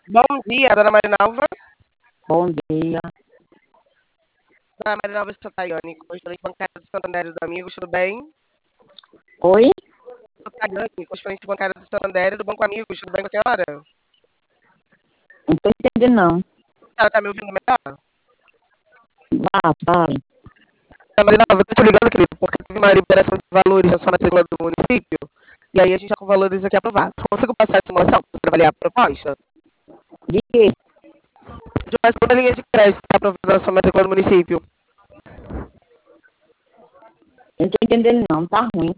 Bom dia, dona Marinalva. Bom dia. Dona Marinalva Tayane, correspondente bancária do Santander dos Amigos, tudo bem? Oi? Sou Tayane, correspondente bancária do Santander do Banco Amigos, tudo bem com a senhora? Não tô entendendo, não. A senhora está me ouvindo melhor? Fale. Dona Marinalva, eu tô te ligando, querido, porque teve uma liberação de valores na sua matrícula do município, e aí a gente já com valores aqui aprovados. Consigo passar a simulação para avaliar a proposta? De quê? De uma segunda linha de crédito que está aprovada na sua matrícula do município. Não tô entendendo, não. Tá ruim.